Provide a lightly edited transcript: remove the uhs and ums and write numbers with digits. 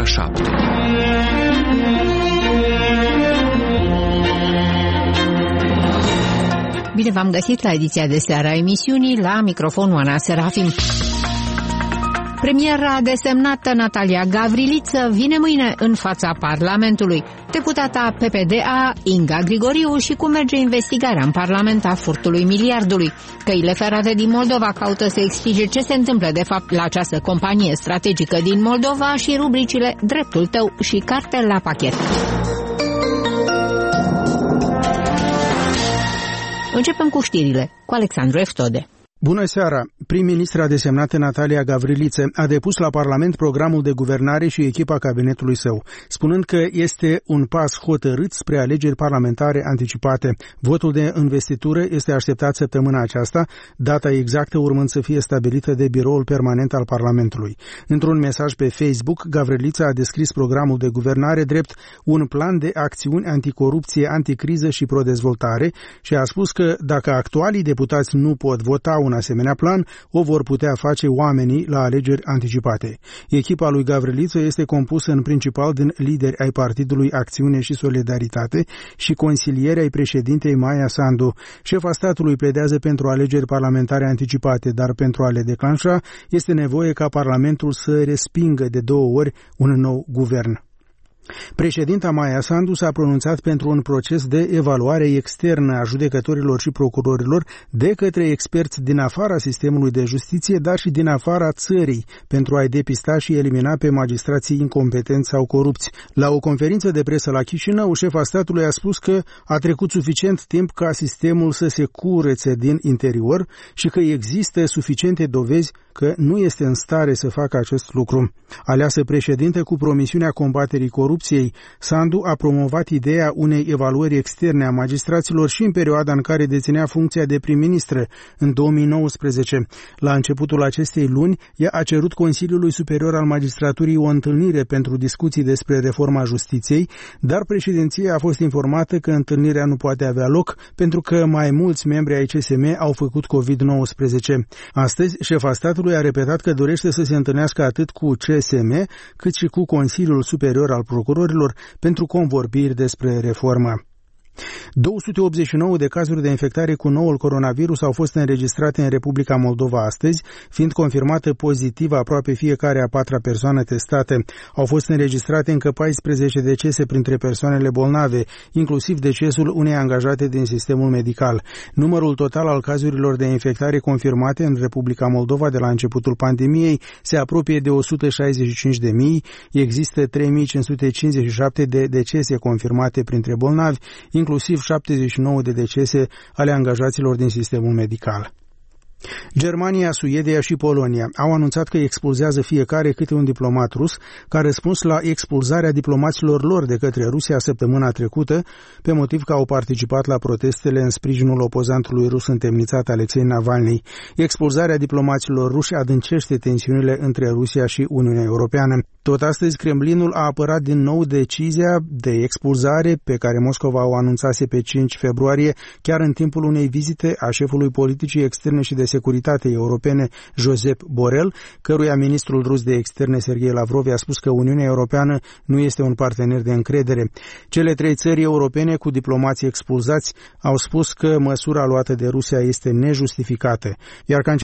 ora 7. Bine v-am găsit la ediția de seară a emisiunii, la microfonul Ana Serafim. Premiera desemnată Natalia Gavriliță vine mâine în fața Parlamentului. Deputata PPD-A, Inga Grigoriu, și cum merge investigarea în Parlament a furtului miliardului. Căile ferate din Moldova caută să explice ce se întâmplă de fapt la această companie strategică din Moldova și rubricile Dreptul tău și Cartel la pachet. Începem cu știrile, cu Alexandru Eftode. Bună seara! Prim-ministra desemnată Natalia Gavriliță a depus la Parlament programul de guvernare și echipa cabinetului său, spunând că este un pas hotărât spre alegeri parlamentare anticipate. Votul de investitură este așteptat săptămâna aceasta, data exactă urmând să fie stabilită de biroul permanent al Parlamentului. Într-un mesaj pe Facebook, Gavriliță a descris programul de guvernare drept un plan de acțiuni anticorupție, anticriză și pro-dezvoltare și a spus că dacă actualii deputați nu pot vota un asemenea plan, o vor putea face oamenii la alegeri anticipate. Echipa lui Gavriliță este compusă în principal din lideri ai Partidului Acțiune și Solidaritate și consilieri ai președintei Maia Sandu. Șefa statului pledează pentru alegeri parlamentare anticipate, dar pentru a le declanșa este nevoie ca Parlamentul să respingă de 2 ori un nou guvern. Președinta Maia Sandu s-a pronunțat pentru un proces de evaluare externă a judecătorilor și procurorilor de către experți din afara sistemului de justiție, dar și din afara țării, pentru a-i depista și elimina pe magistrații incompetenți sau corupți. La o conferință de presă la Chișinău, șefa statului a spus că a trecut suficient timp ca sistemul să se curețe din interior și că există suficiente dovezi că nu este în stare să facă acest lucru. Aleasă președinte cu promisiunea combaterii corupției, Sandu a promovat ideea unei evaluări externe a magistraților și în perioada în care deținea funcția de prim-ministră, în 2019. La începutul acestei luni, ea a cerut Consiliului Superior al Magistraturii o întâlnire pentru discuții despre reforma justiției, dar președinția a fost informată că întâlnirea nu poate avea loc pentru că mai mulți membri ai CSM au făcut COVID-19. Astăzi, șefa statului a repetat că dorește să se întâlnească atât cu CSM, cât și cu Consiliul Superior al Procurorilor pentru convorbiri despre reformă. 289 de cazuri de infectare cu noul coronavirus au fost înregistrate în Republica Moldova astăzi, fiind confirmată pozitivă aproape fiecare a 4-a persoană testate. Au fost înregistrate încă 14 decese printre persoanele bolnave, inclusiv decesul unei angajate din sistemul medical. Numărul total al cazurilor de infectare confirmate în Republica Moldova de la începutul pandemiei se apropie de 165.000, există 3.557 de decese confirmate printre bolnavi, inclusiv 79 de decese ale angajaților din sistemul medical. Germania, Suedia și Polonia au anunțat că expulzează fiecare câte un diplomat rus ca răspuns la expulzarea diplomaților lor de către Rusia săptămâna trecută, pe motiv că au participat la protestele în sprijinul opozantului rus întemnițat Alexei Navalny. Expulzarea diplomaților ruși adâncește tensiunile între Rusia și Uniunea Europeană. Tot astăzi, Kremlinul a apărat din nou decizia de expulzare pe care Moscova o anunțase pe 5 februarie, chiar în timpul unei vizite a șefului politicii externe și de securitate europene, Josep Borrell, căruia ministrul rus de externe, Sergei Lavrov, a spus că Uniunea Europeană nu este un partener de încredere. Cele 3 țări europene cu diplomații expulzați au spus că măsura luată de Rusia este nejustificată, iar